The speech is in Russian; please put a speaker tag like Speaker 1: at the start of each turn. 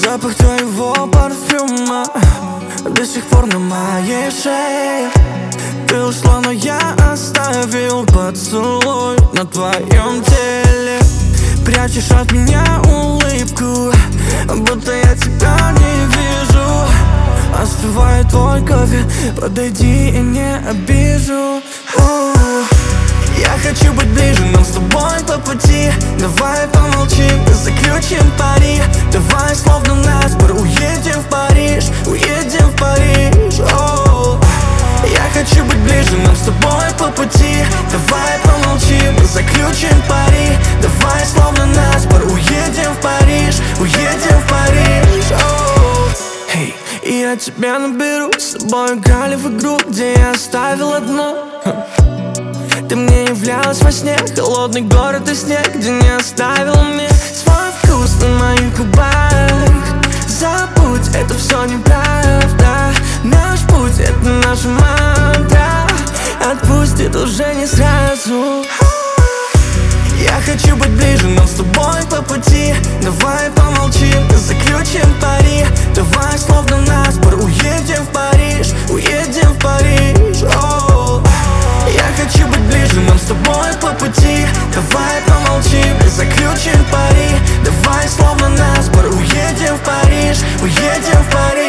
Speaker 1: Запах твоего парфюма до сих пор на моей шее. Ты ушла, но я оставил поцелуй на твоем теле. Прячешь от меня улыбку, будто я тебя не вижу. Остывает твой кофе, подойди и не обижу. Я хочу быть ближе, нам с тобой по пути. Давай помолчим, заключим пари. Давай словно наспор уедем в Париж, уедем в Париж. Я хочу быть ближе, нам с тобой по пути. Давай помолчим, заключим пари. Давай словно наспор уедем в Париж, уедем в Париж. Hey. И я тебя наберу, с тобой играли в игру, где я оставил одну. Ты мне являлась во сне, холодный город и снег, где не оставил мне свой вкус на моих губах. Забудь, это все неправда. Наш путь — это наша мантра. Отпустит уже не сразу. Я хочу быть ближе, нам с тобой по пути. Давай помолчим, заключим пари. Давай словно наспор уедем в Париж, уедем в Париж. Я хочу быть ближе, нам с тобой по пути. Давай помолчим, заключим пари. Давай словно наспор уедем в Париж, уедем в Париж.